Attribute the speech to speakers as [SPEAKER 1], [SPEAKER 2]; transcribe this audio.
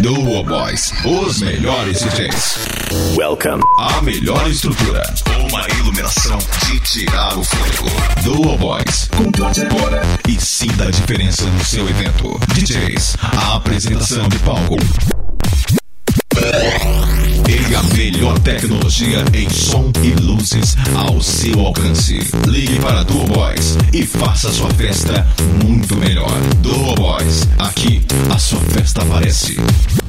[SPEAKER 1] Duo Boys, os melhores DJs.
[SPEAKER 2] Welcome.
[SPEAKER 1] A melhor estrutura. Uma iluminação de tirar o fôlego. Duo Boys, complete agora e sinta a diferença no seu evento. DJs, a apresentação de palco. E a melhor tecnologia em som e luzes ao seu alcance. Ligue para Duo Boys e faça sua festa muito melhor. Duo Boys, aqui a sua festa aparece.